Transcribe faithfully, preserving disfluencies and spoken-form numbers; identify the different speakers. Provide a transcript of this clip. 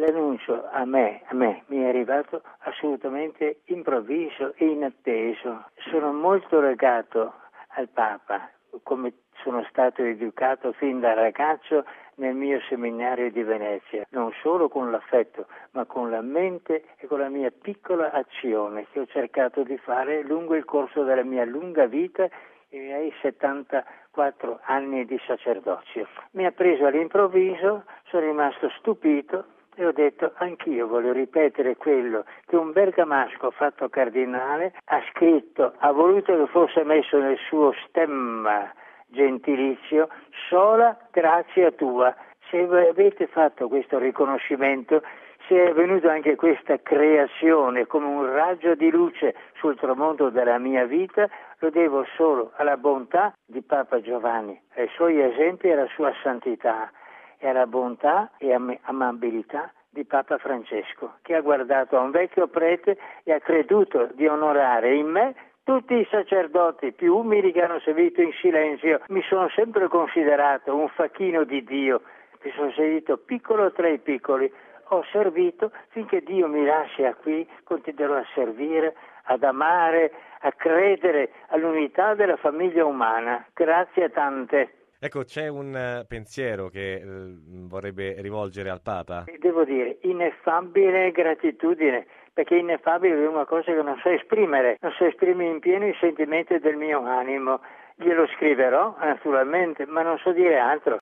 Speaker 1: L'annuncio a me, a me mi è arrivato assolutamente improvviso e inatteso. Sono molto legato al Papa, come sono stato educato fin da ragazzo nel mio seminario di Venezia, non solo con l'affetto, ma con la mente e con la mia piccola azione che ho cercato di fare lungo il corso della mia lunga vita e i miei settantaquattro anni di sacerdozio. Mi ha preso all'improvviso, sono rimasto stupito e ho detto anch'io voglio ripetere quello che un bergamasco fatto cardinale ha scritto, ha voluto che fosse messo nel suo stemma gentilizio, sola grazia tua. Se avete fatto questo riconoscimento, se è venuta anche questa creazione come un raggio di luce sul tramonto della mia vita, lo devo solo alla bontà di Papa Giovanni, ai suoi esempi e alla sua santità, e alla bontà e am- amabilità di Papa Francesco, che ha guardato a un vecchio prete e ha creduto di onorare in me tutti i sacerdoti più umili che hanno servito in silenzio. Mi sono sempre considerato un facchino di Dio, mi sono sentito piccolo tra i piccoli, ho servito finché Dio mi lascia qui, continuerò a servire, ad amare, a credere all'unità della famiglia umana. Grazie tante.
Speaker 2: Ecco, c'è un uh, pensiero che uh, vorrebbe rivolgere al Papa?
Speaker 1: Devo dire, ineffabile gratitudine, perché ineffabile è una cosa che non so esprimere, non so esprimere in pieno i sentimenti del mio animo. Glielo scriverò, naturalmente, ma non so dire altro.